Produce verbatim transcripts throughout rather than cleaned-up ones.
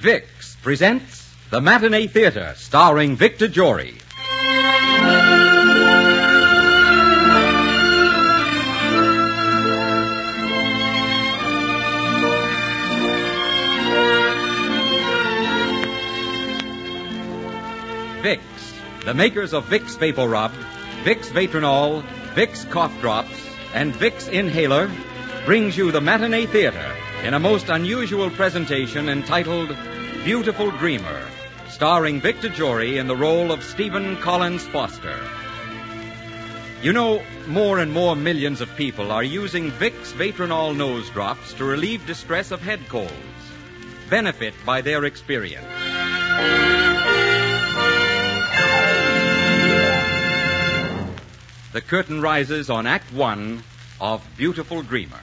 Vicks presents The Matinee Theater, starring Victor Jory. Vicks, the makers of Vicks Vapor Rub, Vicks Vatronol, Vicks Cough Drops, and Vicks Inhaler, brings you The Matinee Theater in a most unusual presentation entitled Beautiful Dreamer, starring Victor Jory in the role of Stephen Collins Foster. You know, more and more millions of people are using Vicks Vatronol nose drops to relieve distress of head colds. Benefit by their experience. The curtain rises on Act One of Beautiful Dreamer.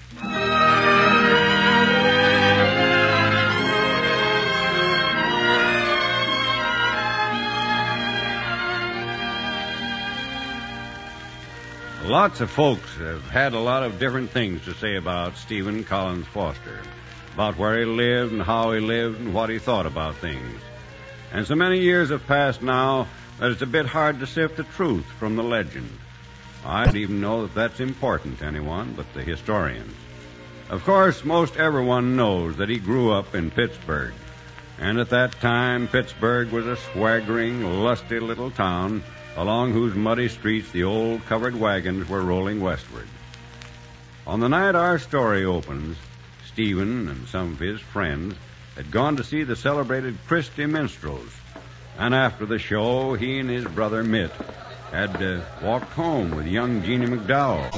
Lots of folks have had a lot of different things to say about Stephen Collins Foster, about where he lived and how he lived and what he thought about things. And so many years have passed now that it's a bit hard to sift the truth from the legend. I don't even know that that's important to anyone but the historians. Of course, most everyone knows that he grew up in Pittsburgh. And at that time, Pittsburgh was a swaggering, lusty little town along whose muddy streets the old covered wagons were rolling westward. On the night our story opens, Stephen and some of his friends had gone to see the celebrated Christie Minstrels. And after the show, he and his brother Mitt had uh, walked home with young Jeannie McDowell.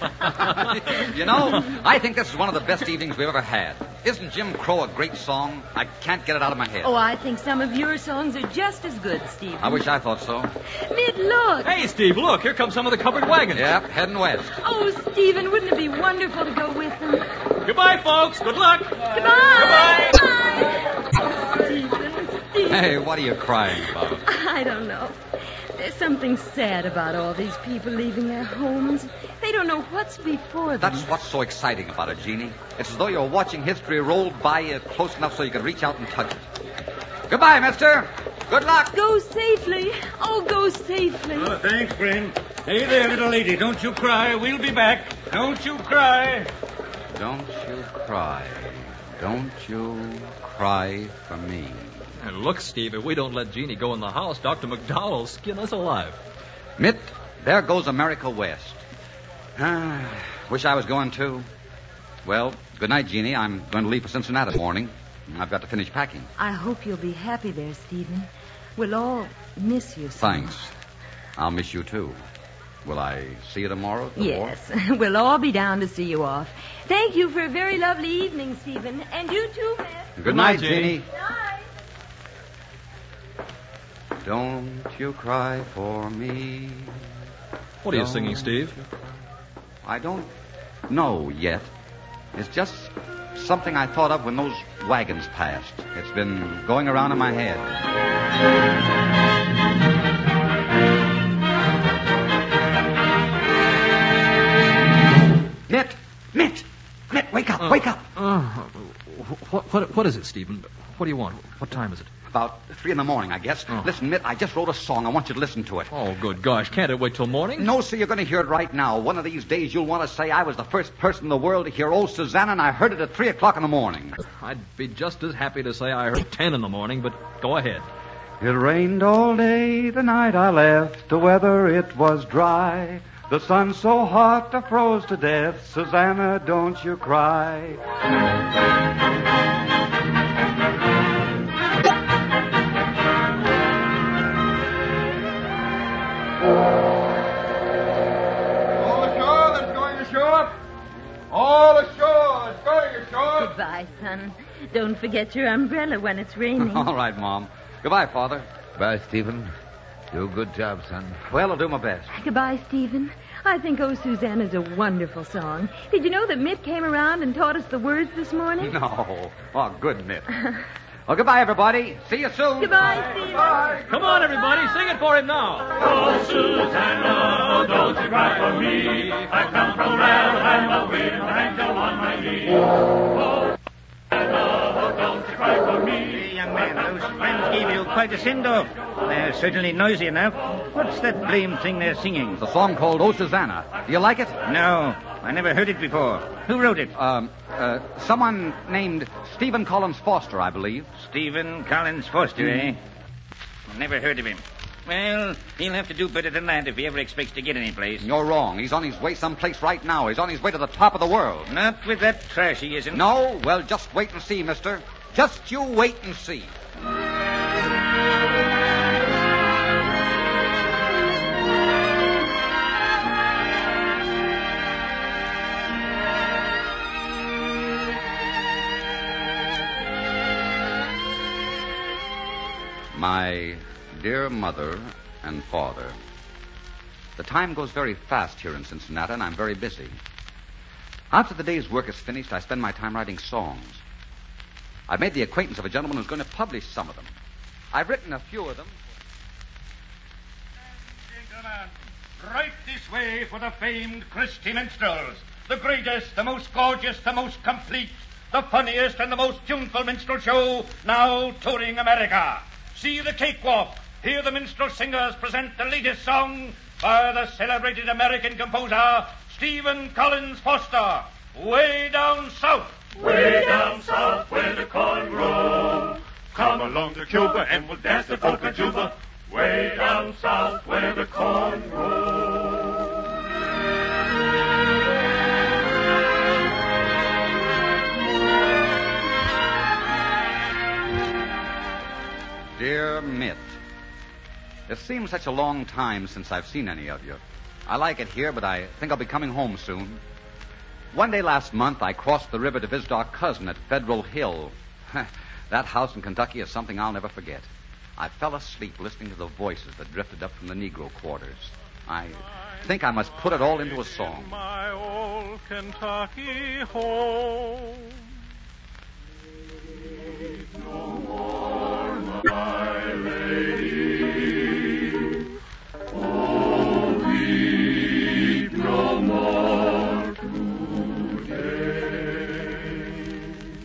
You know, I think this is one of the best evenings we've ever had. Isn't Jim Crow a great song? I can't get it out of my head. Oh, I think some of your songs are just as good, Steve. I wish I thought so. Mid, look. Hey, Steve, look. Here come some of the covered wagons. Yep, heading west. Oh, Stephen, wouldn't it be wonderful to go with them? Goodbye, folks. Good luck. Goodbye. Goodbye. Oh, Stephen, Stephen. Hey, what are you crying about? I don't know. There's something sad about all these people leaving their homes. They don't know what's before them. That's what's so exciting about it, Jeannie. It's as though you're watching history roll by you close enough so you can reach out and touch it. Goodbye, mister. Good luck. Go safely. Oh, go safely. Oh, thanks, friend. Hey there, little lady. Don't you cry. We'll be back. Don't you cry. Don't you cry. Don't you cry for me. And look, Steve, if we don't let Jeannie go in the house, Doctor McDowell will skin us alive. Mitt, there goes America West. Ah, wish I was going too. Well, good night, Jeannie. I'm going to leave for Cincinnati in the morning. I've got to finish packing. I hope you'll be happy there, Stephen. We'll all miss you so Thanks. much. I'll miss you, too. Will I see you tomorrow? At the Yes, wharf? we'll all be down to see you off. Thank you for a very lovely evening, Stephen. And you too, Miss. Good, Good night, night, Jeannie. Jeannie. Night. Don't you cry for me. What are you Don't singing, Steve? you cry. I don't know yet. It's just something I thought of when those wagons passed. It's been going around in my head. Mitt! Mitt! Mitt, wake up! Uh, wake up! Uh, what, what, what is it, Stephen? What do you want? What time is it? About three in the morning, I guess. Oh. Listen, Mitt, I just wrote a song. I want you to listen to it. Oh, good gosh. Can't it wait till morning? No, sir, you're going to hear it right now. One of these days you'll want to say I was the first person in the world to hear old Susanna, and I heard it at three o'clock in the morning. I'd be just as happy to say I heard at ten in the morning, but go ahead. It rained all day the night I left. The weather, it was dry. The sun so hot I froze to death. Susanna, don't you cry. All ashore that's going ashore. All ashore that's going ashore. Goodbye, son. Don't forget your umbrella when it's raining. All right, Mom. Goodbye, Father. Bye, Stephen. Do a good job, son. Well, I'll do my best. Goodbye, Stephen. I think Oh, Susanna's a wonderful song. Did you know that Mitt came around and taught us the words this morning? No. Oh, good, Mitt. Well, goodbye, everybody. See you soon. Goodbye, Stephen. Come on, everybody. Sing it for him now. Oh, Susanna, don't you cry for me. I come from Alabama with an angel on my knee. Oh, Susanna, don't you cry for me. quite a send-off. They're certainly noisy enough. What's that blame thing they're singing? It's a song called Oh, Susanna. Do you like it? No, I never heard it before. Who wrote it? Um, uh, someone named Stephen Collins Foster, I believe. Stephen Collins Foster, Mm. eh? Never heard of him. Well, he'll have to do better than that if he ever expects to get any place. You're wrong. He's on his way someplace right now. He's on his way to the top of the world. Not with that trash, he isn't. No? Well, just wait and see, mister. Just you wait and see. My dear mother and father, the time goes very fast here in Cincinnati, and I'm very busy. After the day's work is finished, I spend my time writing songs. I've made the acquaintance of a gentleman who's going to publish some of them. I've written a few of them. Gentlemen, right this way for the famed Christy Minstrels. The greatest, the most gorgeous, the most complete, the funniest and the most tuneful minstrel show now touring America. See the cakewalk. Hear the minstrel singers present the latest song by the celebrated American composer, Stephen Collins Foster, Way Down South. Way down south where the corn grows. Come along to Cuba and we'll dance the polka juba. Way down south where the corn grows. Dear Mitt, it seems such a long time since I've seen any of you. I like it here, but I think I'll be coming home soon. One day last month, I crossed the river to visit our cousin at Federal Hill. That house in Kentucky is something I'll never forget. I fell asleep listening to the voices that drifted up from the Negro quarters. I think I must put it all into a song. My old Kentucky home. No more, my lady. Oh, weep no more today.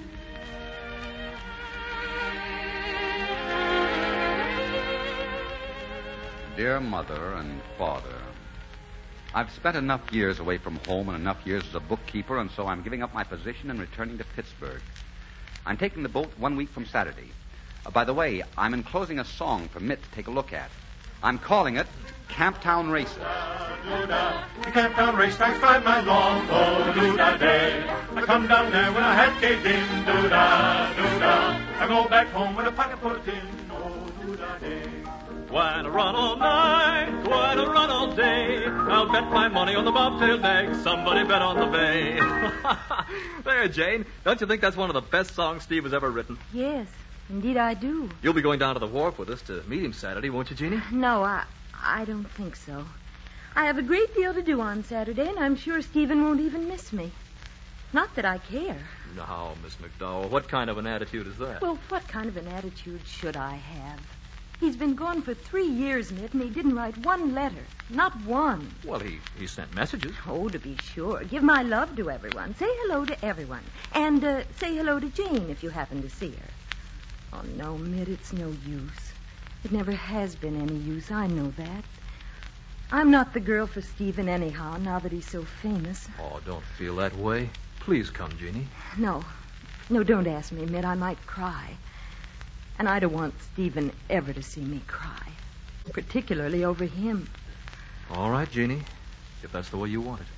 Dear Mother and Father, I've spent enough years away from home and enough years as a bookkeeper, and so I'm giving up my position and returning to Pittsburgh. I'm taking the boat one week from Saturday. Uh, by the way, I'm enclosing a song for Mitt to take a look at. I'm calling it Camptown Races. The Camptown racetracks five miles long, oh, do-da day. I come down there when I had caved in, do-da, do-da. I go back home with a pocket full of tin, oh, do-da day. Why to run all night? Why to run all day? I'll bet my money on the bobtail nag. Somebody bet on the bay. There, Jane. Don't you think that's one of the best songs Steve has ever written? Yes, indeed I do. You'll be going down to the wharf with us to meet him Saturday, won't you, Jeannie? No, I, I don't think so. I have a great deal to do on Saturday, and I'm sure Stephen won't even miss me. Not that I care. Now, Miss McDowell, what kind of an attitude is that? Well, what kind of an attitude should I have? He's been gone for three years, Mitt, and he didn't write one letter. Not one. Well, he, he sent messages. Oh, to be sure. Give my love to everyone. Say hello to everyone. And uh, say hello to Jane if you happen to see her. Oh, no, Mitt, it's no use. It never has been any use. I know that. I'm not the girl for Stephen anyhow, now that he's so famous. Oh, don't feel that way. Please come, Jeannie. No. No, don't ask me, Mitt. I might cry. And I don't want Stephen ever to see me cry. Particularly over him. All right, Jeannie. If that's the way you want it.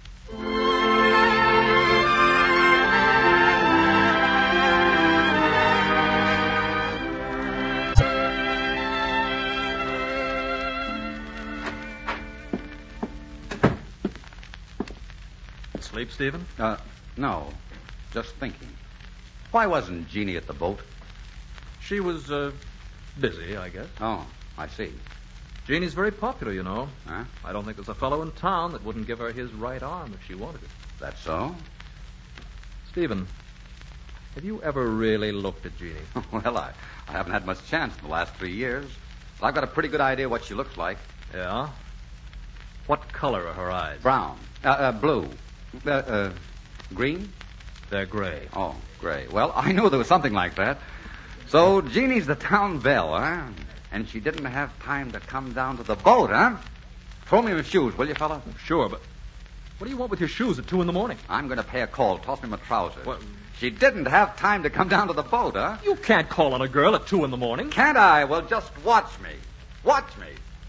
Sleep, Stephen? Uh, no. Just thinking. Why wasn't Jeannie at the boat? She was, uh, busy, I guess. Oh, I see. Jeannie's very popular, you know. Huh? I don't think there's a fellow in town that wouldn't give her his right arm if she wanted it. That's so? Stephen, have you ever really looked at Jeannie? Well, I, I haven't had much chance in the last three years. But I've got a pretty good idea what she looks like. Yeah? What color are her eyes? Brown. Uh, uh, blue. Uh, uh, green? They're gray. Oh, gray. Well, I knew there was something like that. So, Jeannie's the town belle, huh? And she didn't have time to come down to the boat, huh? Throw me my shoes, will you, fella? Sure, but what do you want with your shoes at two in the morning? I'm going to pay a call. Toss me my trousers. What? She didn't have time to come down to the boat, huh? You can't call on a girl at two in the morning. Can't I? Well, just watch me. Watch me.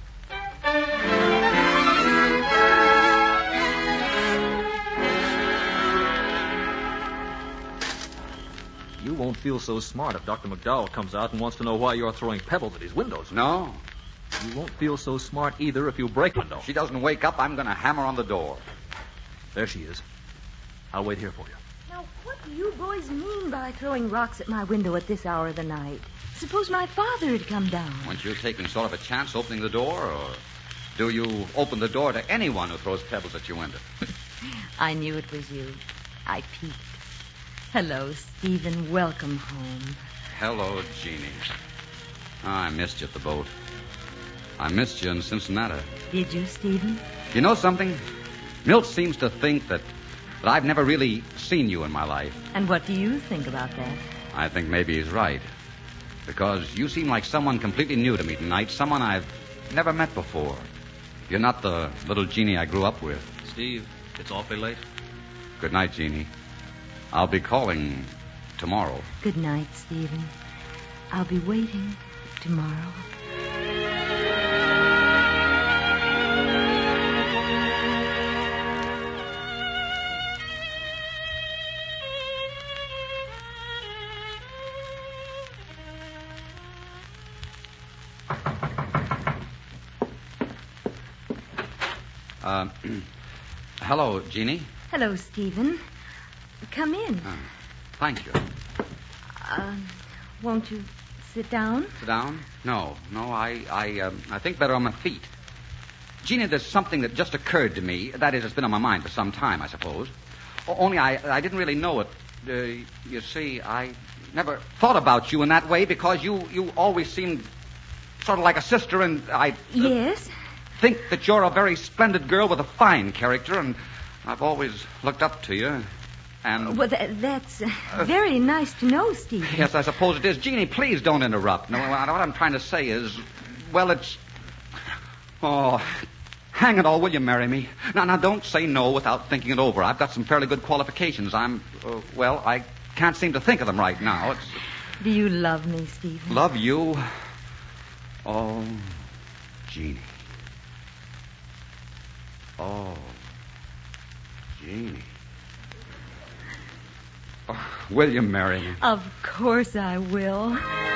You won't feel so smart if Doctor McDowell comes out and wants to know why you're throwing pebbles at his windows. No. You won't feel so smart either if you break a window. If she doesn't wake up, I'm going to hammer on the door. There she is. I'll wait here for you. Now, what do you boys mean by throwing rocks at my window at this hour of the night? Suppose my father had come down. Weren't you taking sort of a chance opening the door, or do you open the door to anyone who throws pebbles at your window? I knew it was you. I peeked. Hello, Stephen. Welcome home. Hello, Jeannie. Oh, I missed you at the boat. I missed you in Cincinnati. Did you, Stephen? You know something? Milt seems to think that, that I've never really seen you in my life. And what do you think about that? I think maybe he's right. Because you seem like someone completely new to me tonight, someone I've never met before. You're not the little Jeannie I grew up with. Steve, it's awfully late. Good night, Jeannie. I'll be calling tomorrow. Good night, Stephen. I'll be waiting tomorrow. Uh, hello, Jeannie. Hello, Stephen. Come in. Uh, thank you. Uh, won't you sit down? Sit down? No, no, I I, um, I think better on my feet. Jeannie, there's something that just occurred to me. That is, it's been on my mind for some time, I suppose. O- only I, I didn't really know it. Uh, you see, I never thought about you in that way because you, you always seemed sort of like a sister, and I... Uh, yes? think that you're a very splendid girl with a fine character, and I've always looked up to you. And well, th- that's uh, very nice to know, Stephen. Yes, I suppose it is. Jeannie, please don't interrupt. No, what I'm trying to say is, well, it's... Oh, hang it all, will you marry me? Now, now, don't say no without thinking it over. I've got some fairly good qualifications. I'm, uh, well, I can't seem to think of them right now. It's... Do you love me, Stephen? Love you? Oh, Jeannie. Oh, Jeannie. Oh, will you marry me? Of course I will.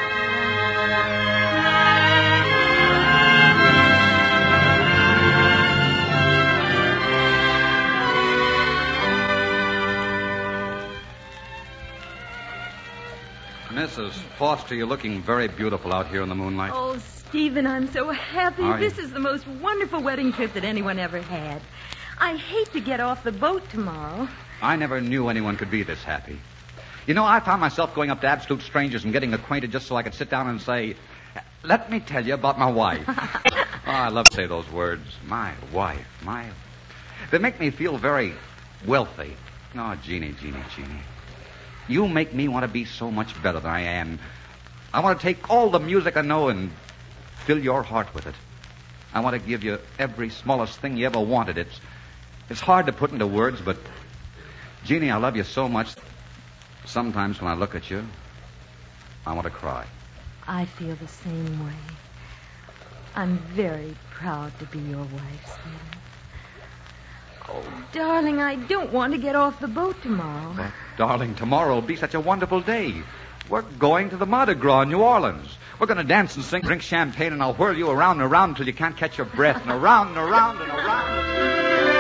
Missus Foster, you're looking very beautiful out here in the moonlight. Oh, Stephen, I'm so happy. Are This you? is the most wonderful wedding trip that anyone ever had. I hate to get off the boat tomorrow. I never knew anyone could be this happy. You know, I found myself going up to absolute strangers and getting acquainted just so I could sit down and say, let me tell you about my wife. Oh, I love to say those words. My wife, my... They make me feel very wealthy. Oh, Jeannie, Jeannie, Jeannie. You make me want to be so much better than I am. I want to take all the music I know and fill your heart with it. I want to give you every smallest thing you ever wanted. It's, it's hard to put into words, but... Jeannie, I love you so much. Sometimes when I look at you, I want to cry. I feel the same way. I'm very proud to be your wife, Stephen. Oh, darling, I don't want to get off the boat tomorrow. But, darling, tomorrow will be such a wonderful day. We're going to the Mardi Gras in New Orleans. We're going to dance and sing, drink champagne, and I'll whirl you around and around until you can't catch your breath, and around and around and around.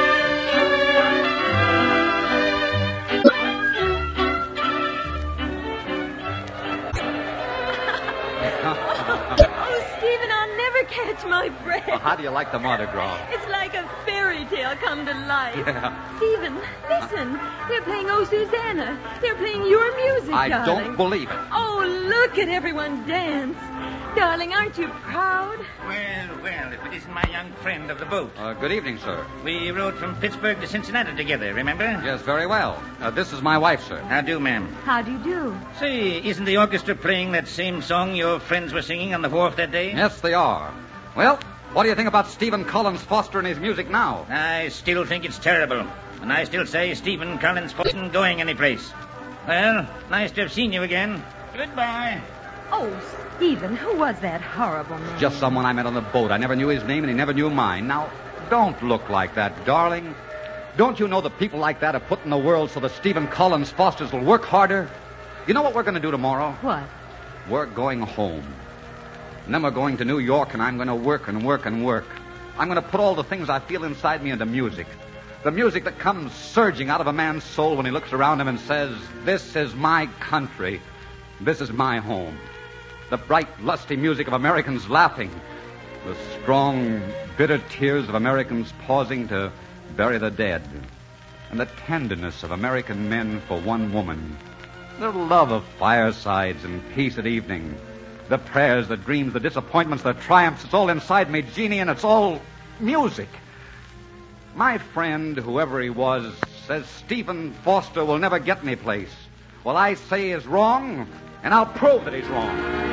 Catch my breath. Well, how do you like the Mardi Gras? It's like a fairy tale come to life. Yeah. Stephen, listen. They're playing Oh, Susanna. They're playing your music, I darling. don't believe it. Oh, look at everyone dance. Darling, aren't you proud? Well, well, if it isn't my young friend of the boat. Uh, good evening, sir. We rode from Pittsburgh to Cincinnati together, remember? Yes, very well. Uh, this is my wife, sir. How do, ma'am? How do you do? Say, isn't the orchestra playing that same song your friends were singing on the wharf off that day? Yes, they are. Well, what do you think about Stephen Collins Foster and his music now? I still think it's terrible. And I still say Stephen Collins Foster isn't going anyplace. Well, nice to have seen you again. Goodbye. Oh, Stephen, who was that horrible man? Just someone I met on the boat. I never knew his name, and he never knew mine. Now, don't look like that, darling. Don't you know that people like that are put in the world so that Stephen Collins Fosters will work harder? You know what we're going to do tomorrow? What? We're going home. And then we're going to New York, and I'm going to work and work and work. I'm going to put all the things I feel inside me into music. The music that comes surging out of a man's soul when he looks around him and says, this is my country. This is my home. The bright, lusty music of Americans laughing. The strong, bitter tears of Americans pausing to bury the dead. And the tenderness of American men for one woman. The love of firesides and peace at evening. The prayers, the dreams, the disappointments, the triumphs. It's all inside me, Jeannie, and it's all music. My friend, whoever he was, says Stephen Foster will never get any place. Well, I say he's wrong, and I'll prove that he's wrong.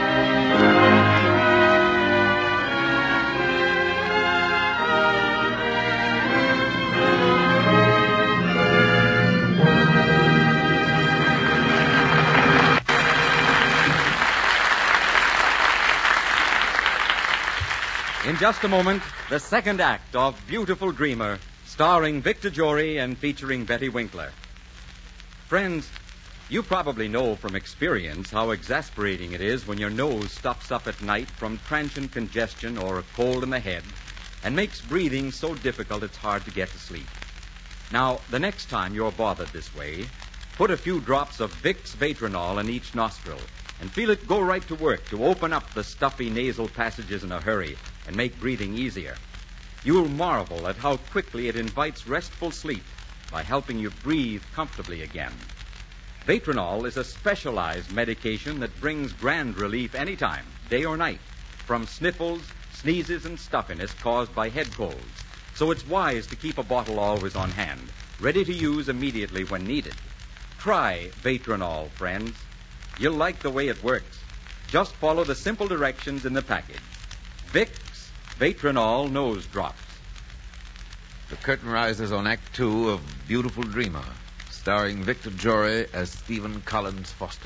In just a moment, the second act of Beautiful Dreamer, starring Victor Jory and featuring Betty Winkler. Friends, you probably know from experience how exasperating it is when your nose stops up at night from transient congestion or a cold in the head and makes breathing so difficult it's hard to get to sleep. Now, the next time you're bothered this way, put a few drops of Vicks Vatronol in each nostril and feel it go right to work to open up the stuffy nasal passages in a hurry and make breathing easier. You'll marvel at how quickly it invites restful sleep by helping you breathe comfortably again. Vatronol is a specialized medication that brings grand relief anytime, day or night, from sniffles, sneezes, and stuffiness caused by head colds. So it's wise to keep a bottle always on hand, ready to use immediately when needed. Try Vatronol, friends. You'll like the way it works. Just follow the simple directions in the package. Vicks Vatronol Nose Drops. The curtain rises on Act Two of Beautiful Dreamer, starring Victor Jory as Stephen Collins Foster.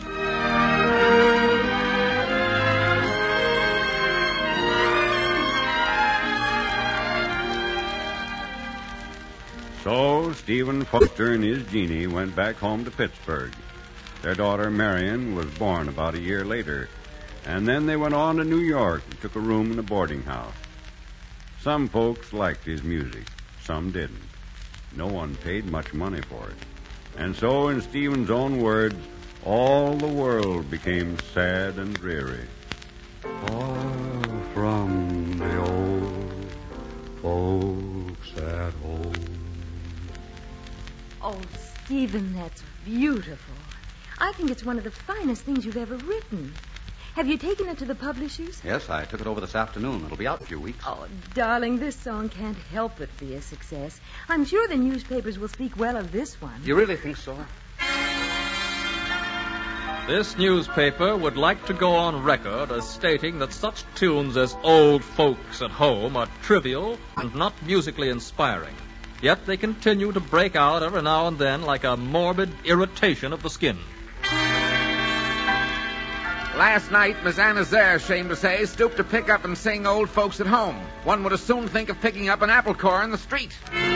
So Stephen Foster and his Jeannie went back home to Pittsburgh. Their daughter Marion was born about a year later. And then they went on to New York and took a room in a boarding house. Some folks liked his music. Some didn't. No one paid much money for it. And so, in Stephen's own words, all the world became sad and dreary. Far from the old folks at home. Oh, Stephen, that's beautiful. I think it's one of the finest things you've ever written. Have you taken it to the publishers? Yes, I took it over this afternoon. It'll be out in a few weeks. Oh, darling, this song can't help but be a success. I'm sure the newspapers will speak well of this one. You really think so? This newspaper would like to go on record as stating that such tunes as Old Folks at Home are trivial and not musically inspiring. Yet they continue to break out every now and then like a morbid irritation of the skin. Last night, Miss Anna Zare, ashamed to say, stooped to pick up and sing Old Folks at Home. One would as soon think of picking up an apple core in the street.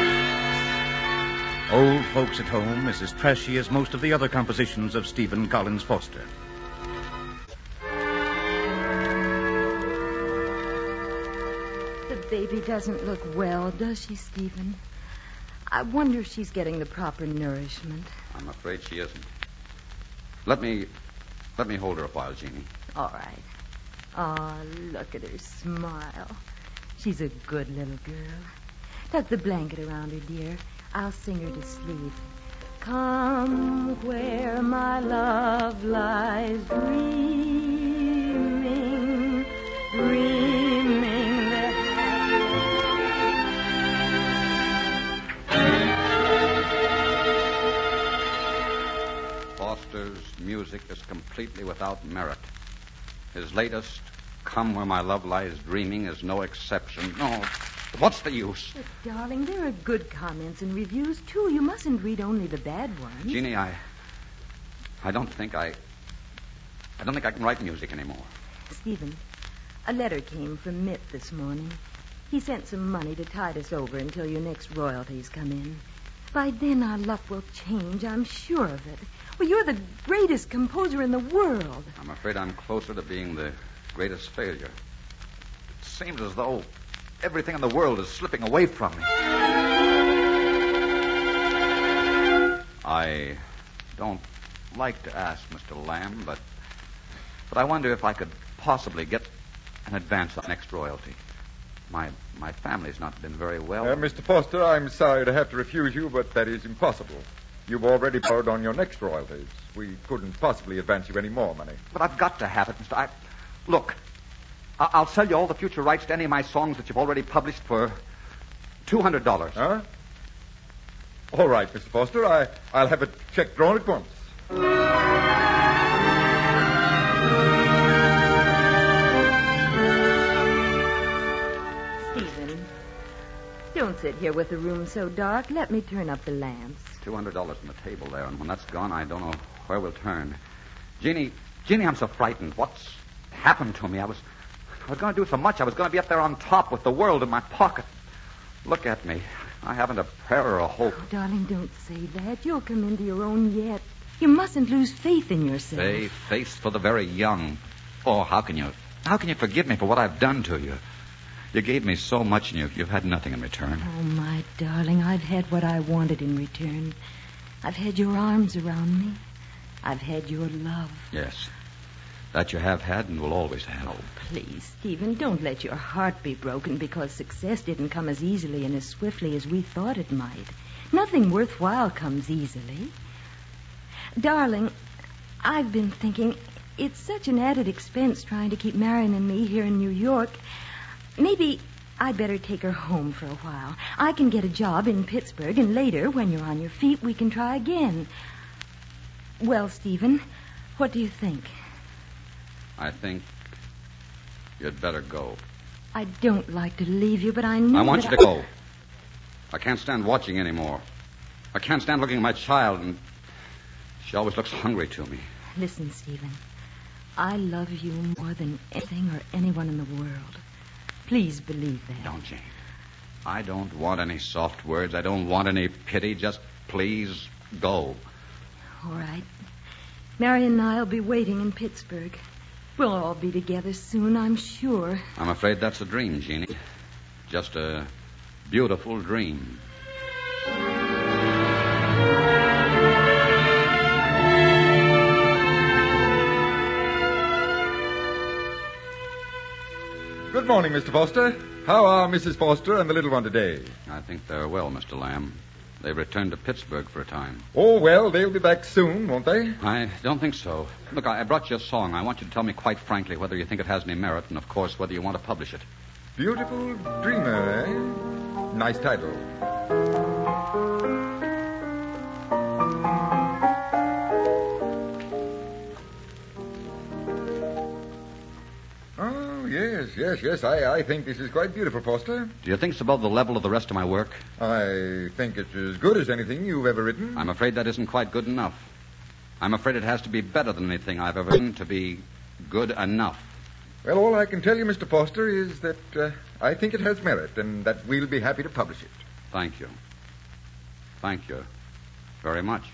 Old Folks at Home is as trashy as most of the other compositions of Stephen Collins Foster. The baby doesn't look well, does she, Stephen? I wonder if she's getting the proper nourishment. I'm afraid she isn't. Let me... Let me hold her a while, Jeannie. All right. Oh, look at her smile. She's a good little girl. Tuck the blanket around her, dear. I'll sing her to sleep. Come where my love lies dreaming, dreaming that... Foster's music is completely without merit. His latest, come where my love lies dreaming is no exception. No, what's the use? But, darling, there are good comments and reviews, too. You mustn't read only the bad ones. Jeannie, I... I don't think I... I don't think I can write music anymore. Stephen, a letter came from Mitt this morning. He sent some money to tide us over until your next royalties come in. By then, our luck will change, I'm sure of it. Well, you're the greatest composer in the world. I'm afraid I'm closer to being the greatest failure. It seems as though everything in the world is slipping away from me. I don't like to ask Mister Lamb, but but I wonder if I could possibly get an advance on next royalty. My my family's not been very well. Uh, Mister Foster, I'm sorry to have to refuse you, but that is impossible. You've already borrowed on your next royalties. We couldn't possibly advance you any more money. But I've got to have it, Mister I... Look, I- I'll sell you all the future rights to any of my songs that you've already published for two hundred dollars. Huh? All right, Mister Foster. I, I'll have a check drawn at once. Stephen, don't sit here with the room so dark. Let me turn up the lamps. two hundred dollars on the table there, and when that's gone, I don't know where we'll turn. Jeannie, Jeannie, I'm so frightened. What's happened to me? I was I was going to do so much. I was going to be up there on top with the world in my pocket. Look at me. I haven't a prayer or a hope. Oh, darling, don't say that. You'll come into your own yet. You mustn't lose faith in yourself. Faith, faith for the very young. Oh, how can you, how can you forgive me for what I've done to you? You gave me so much, and you've, you've had nothing in return. Oh, my darling, I've had what I wanted in return. I've had your arms around me. I've had your love. Yes, that you have had and will always have. Oh, please, Stephen, don't let your heart be broken because success didn't come as easily and as swiftly as we thought it might. Nothing worthwhile comes easily. Darling, I've been thinking it's such an added expense trying to keep Marion and me here in New York. Maybe I'd better take her home for a while. I can get a job in Pittsburgh, and later, when you're on your feet, we can try again. Well, Stephen, what do you think? I think you'd better go. I don't like to leave you, but I know I want you that to I... go. I can't stand watching anymore. I can't stand looking at my child, and she always looks hungry to me. Listen, Stephen, I love you more than anything or anyone in the world. Please believe that. Don't, Jane. I don't want any soft words. I don't want any pity. Just please go. All right. Marion and I'll be waiting in Pittsburgh. We'll all be together soon, I'm sure. I'm afraid that's a dream, Jeannie. Just a beautiful dream. Good morning, Mister Foster. How are Missus Foster and the little one today? I think they're well, Mister Lamb. They've returned to Pittsburgh for a time. Oh, well, they'll be back soon, won't they? I don't think so. Look, I brought you a song. I want you to tell me quite frankly whether you think it has any merit and, of course, whether you want to publish it. Beautiful Dreamer, eh? Nice title. Oh, yes, yes, yes. I, I think this is quite beautiful, Foster. Do you think it's above the level of the rest of my work? I think it's as good as anything you've ever written. I'm afraid that isn't quite good enough. I'm afraid it has to be better than anything I've ever written to be good enough. Well, all I can tell you, Mister Foster, is that uh, I think it has merit and that we'll be happy to publish it. Thank you. Thank you very much.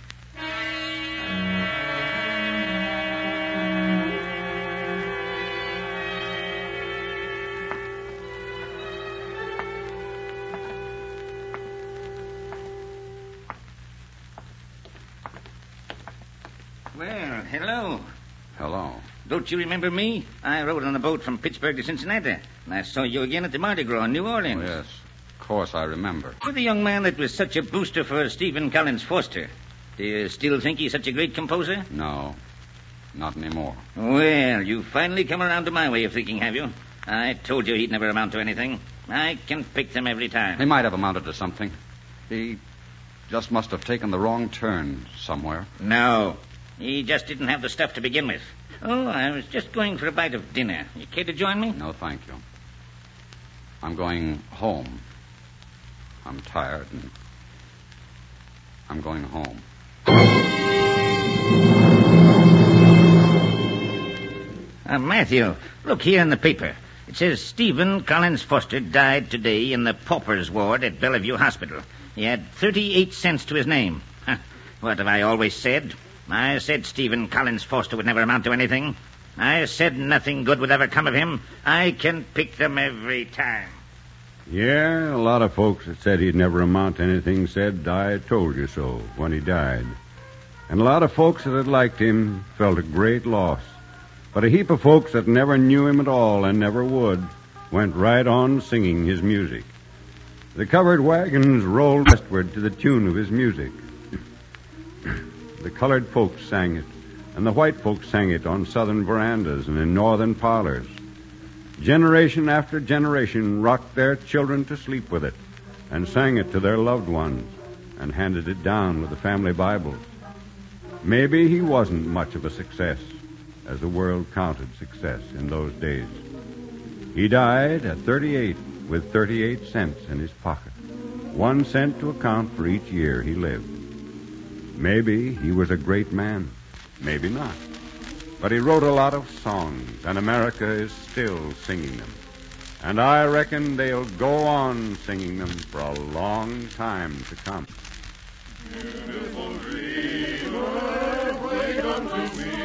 Well, hello. Hello. Don't you remember me? I rode on a boat from Pittsburgh to Cincinnati, and I saw you again at the Mardi Gras in New Orleans. Oh, yes, of course I remember. You're the young man that was such a booster for Stephen Collins Foster. Do you still think he's such a great composer? No, not anymore. Well, you've finally come around to my way of thinking, have you? I told you he'd never amount to anything. I can pick them every time. He might have amounted to something. He just must have taken the wrong turn somewhere. No. He just didn't have the stuff to begin with. Oh, I was just going for a bite of dinner. You care to join me? No, thank you. I'm going home. I'm tired, and I'm going home. Uh, Matthew, look here in the paper. It says Stephen Collins Foster died today in the paupers ward at Bellevue Hospital. He had thirty-eight cents to his name. Huh. What have I always said? I said Stephen Collins Foster would never amount to anything. I said nothing good would ever come of him. I can pick them every time. Yeah, a lot of folks that said he'd never amount to anything said, I told you so, when he died. And a lot of folks that had liked him felt a great loss. But a heap of folks that never knew him at all and never would went right on singing his music. The covered wagons rolled westward to the tune of his music. The colored folks sang it, and the white folks sang it on southern verandas and in northern parlors. Generation after generation rocked their children to sleep with it and sang it to their loved ones and handed it down with the family Bibles. Maybe he wasn't much of a success, as the world counted success in those days. He died at thirty-eight with thirty-eight cents in his pocket, one cent to account for each year he lived. Maybe he was a great man, maybe not. But he wrote a lot of songs, and America is still singing them. And I reckon they'll go on singing them for a long time to come. Beautiful river, wait unto me.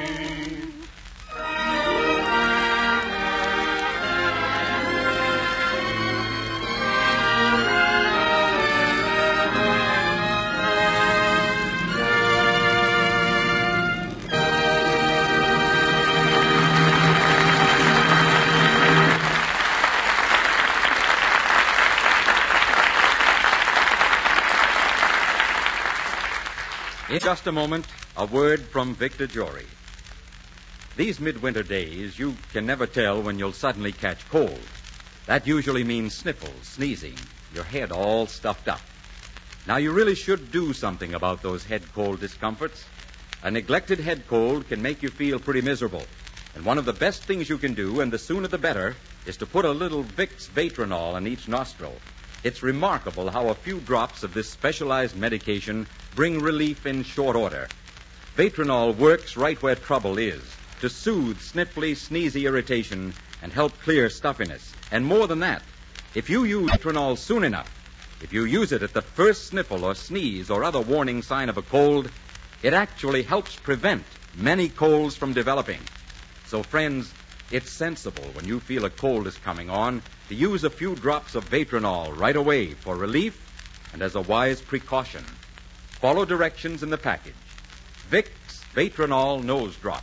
In just a moment, a word from Victor Jory. These midwinter days, you can never tell when you'll suddenly catch cold. That usually means sniffles, sneezing, your head all stuffed up. Now, you really should do something about those head cold discomforts. A neglected head cold can make you feel pretty miserable. And one of the best things you can do, and the sooner the better, is to put a little Vicks Vatronol in each nostril. It's remarkable how a few drops of this specialized medication bring relief in short order. Vatronol works right where trouble is, to soothe sniffly, sneezy irritation and help clear stuffiness. And more than that, if you use Vatronol soon enough, if you use it at the first sniffle or sneeze or other warning sign of a cold, it actually helps prevent many colds from developing. So, friends, it's sensible when you feel a cold is coming on to use a few drops of Vatronol right away for relief and as a wise precaution. Follow directions in the package. Vicks Vatronol Nose Drops.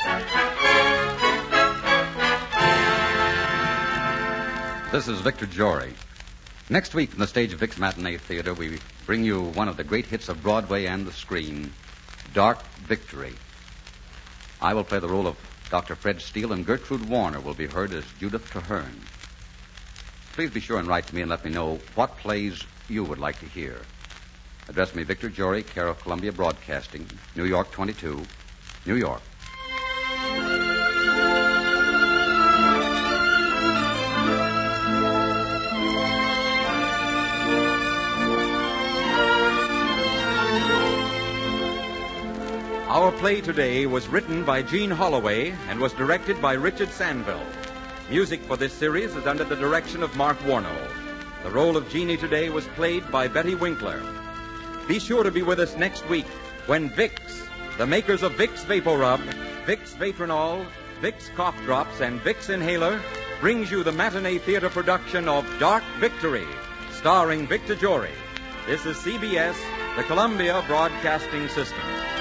This is Victor Jory. Next week from the stage of Vic's Matinee Theater, we bring you one of the great hits of Broadway and the screen, Dark Victory. I will play the role of Doctor Fred Steele, and Gertrude Warner will be heard as Judith Traherne. Please be sure and write to me and let me know what plays you would like to hear. Address me, Victor Jory, care of Columbia Broadcasting, New York twenty-two, New York. Our play today was written by Gene Holloway and was directed by Richard Sandville. Music for this series is under the direction of Mark Warnow. The role of Jeannie today was played by Betty Winkler. Be sure to be with us next week when Vicks, the makers of Vicks Vapor Rub, Vicks Vatronol, Vicks Cough Drops, and Vicks Inhaler, brings you the matinee theater production of Dark Victory, starring Victor Jory. This is C B S, the Columbia Broadcasting System.